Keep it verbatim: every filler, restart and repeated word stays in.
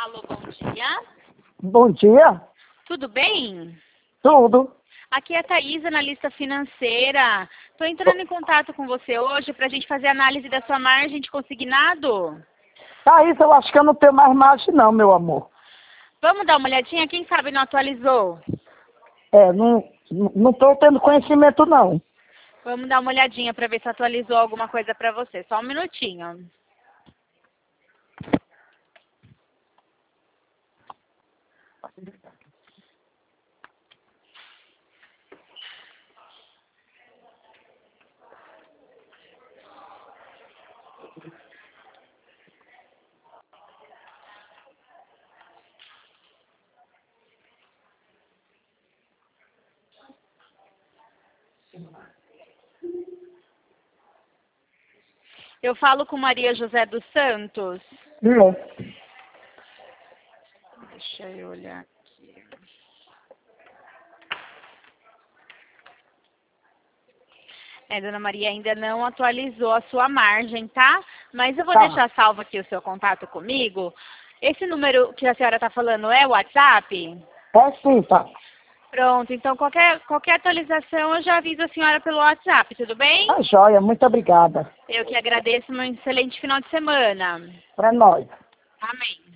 Alô, bom dia. Bom dia. Tudo bem? Tudo. Aqui é a Thaís, analista financeira. Estou entrando em contato com você hoje para a gente fazer análise da sua margem de consignado. Thaís, eu acho que eu não tenho mais margem não, meu amor. Vamos dar uma olhadinha? Quem sabe não atualizou? É, não não estou tendo conhecimento não. Vamos dar uma olhadinha para ver se atualizou alguma coisa para você. Só um minutinho. Eu falo com Maria José dos Santos. Não. Deixa eu olhar aqui. É, dona Maria ainda não atualizou a sua margem, tá? Mas eu vou Tá. deixar salvo aqui o seu contato comigo. Esse número que a senhora está falando é o WhatsApp? É sim, tá. Pronto, então qualquer, qualquer atualização eu já aviso a senhora pelo WhatsApp, tudo bem? Tá joia, muito obrigada. Eu que agradeço, um excelente final de semana. Para nós. Amém.